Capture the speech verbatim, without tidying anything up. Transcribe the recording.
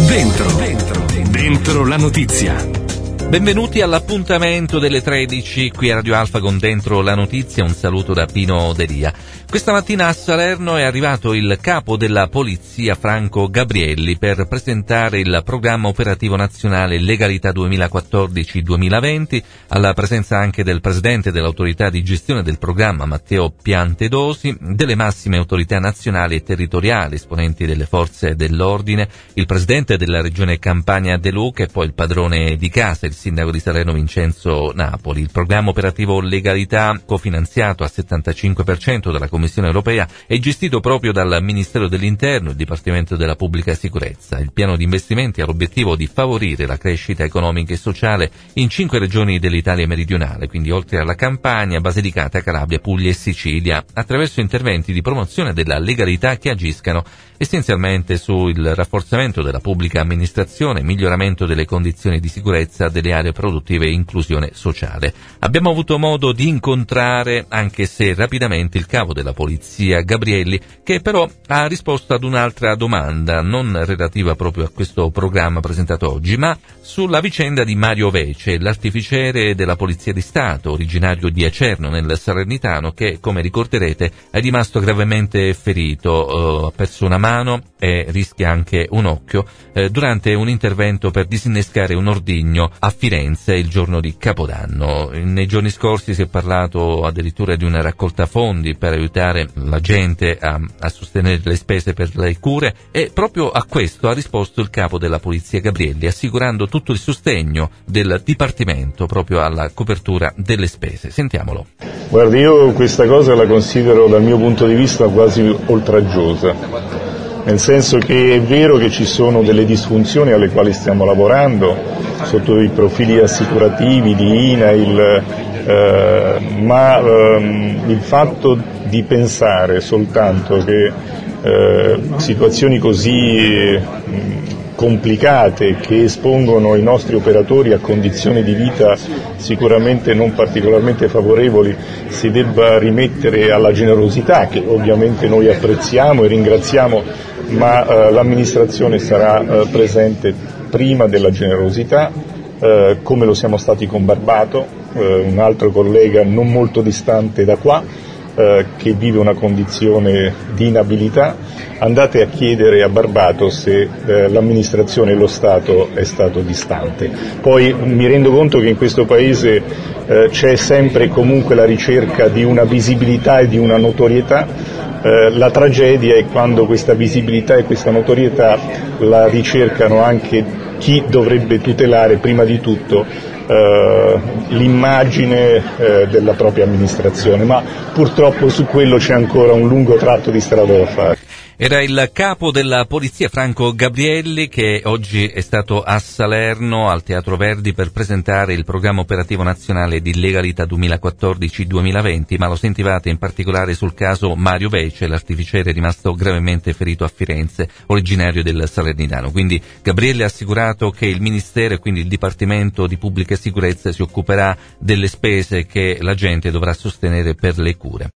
Dentro, dentro, dentro la notizia. Benvenuti all'appuntamento delle tredici qui a Radio Alfa con Dentro la Notizia. Un saluto da Pino Delia. Questa mattina a Salerno è arrivato il capo della polizia Franco Gabrielli per presentare il programma operativo nazionale Legalità duemilaquattordici duemilaventi, alla presenza anche del presidente dell'autorità di gestione del programma Matteo Piantedosi, delle massime autorità nazionali e territoriali, esponenti delle forze dell'ordine, il presidente della regione Campania De Luca e poi il padrone di casa, il sindaco di Salerno Vincenzo Napoli. Il programma operativo Legalità, cofinanziato al settantacinque per cento dalla Commissione europea, è gestito proprio dal Ministero dell'Interno e il Dipartimento della Pubblica Sicurezza. Il piano di investimenti ha l'obiettivo di favorire la crescita economica e sociale in cinque regioni dell'Italia meridionale, quindi oltre alla Campania, Basilicata, Calabria, Puglia e Sicilia, attraverso interventi di promozione della legalità che agiscano essenzialmente sul rafforzamento della pubblica amministrazione, miglioramento delle condizioni di sicurezza delle aree produttive e inclusione sociale. Abbiamo avuto modo di incontrare, anche se rapidamente, il capo della polizia Gabrielli, che però ha risposto ad un'altra domanda, non relativa proprio a questo programma presentato oggi, ma sulla vicenda di Mario Vece, l'artificiere della Polizia di Stato, originario di Acerno nel Salernitano, che, come ricorderete, è rimasto gravemente ferito, ha perso una mano e rischia anche un occhio eh, durante un intervento per disinnescare un ordigno a Firenze il giorno di Capodanno. Nei giorni scorsi si è parlato addirittura di una raccolta fondi per aiutare la gente a, a sostenere le spese per le cure, e proprio a questo ha risposto il capo della polizia Gabrielli, assicurando tutto il sostegno del Dipartimento proprio alla copertura delle spese. Sentiamolo. Guardi, io questa cosa la considero dal mio punto di vista quasi oltraggiosa. Nel senso che è vero che ci sono delle disfunzioni alle quali stiamo lavorando sotto i profili assicurativi di I N A I L, eh, ma ehm, il fatto di pensare soltanto che eh, situazioni così eh, complicate, che espongono i nostri operatori a condizioni di vita sicuramente non particolarmente favorevoli, si debba rimettere alla generosità, che ovviamente noi apprezziamo e ringraziamo, ma eh, l'amministrazione sarà eh, presente prima della generosità, eh, come lo siamo stati con Barbato, eh, un altro collega non molto distante da qua, eh, che vive una condizione di inabilità. Andate a chiedere a Barbato se eh, l'amministrazione e lo Stato è stato distante. Poi mi rendo conto che in questo Paese eh, c'è sempre e comunque la ricerca di una visibilità e di una notorietà. Eh, la tragedia è quando questa visibilità e questa notorietà la ricercano anche chi dovrebbe tutelare prima di tutto eh, l'immagine eh, della propria amministrazione, ma purtroppo su quello c'è ancora un lungo tratto di strada da fare. Era il capo della polizia Franco Gabrielli, che oggi è stato a Salerno al Teatro Verdi per presentare il programma operativo nazionale di Legalità duemilaquattordici duemilaventi, ma lo sentivate in particolare sul caso Mario Vece, l'artificiere rimasto gravemente ferito a Firenze, originario del Salernitano. Quindi Gabrielli ha assicurato che il Ministero e quindi il Dipartimento di Pubblica Sicurezza si occuperà delle spese che la gente dovrà sostenere per le cure.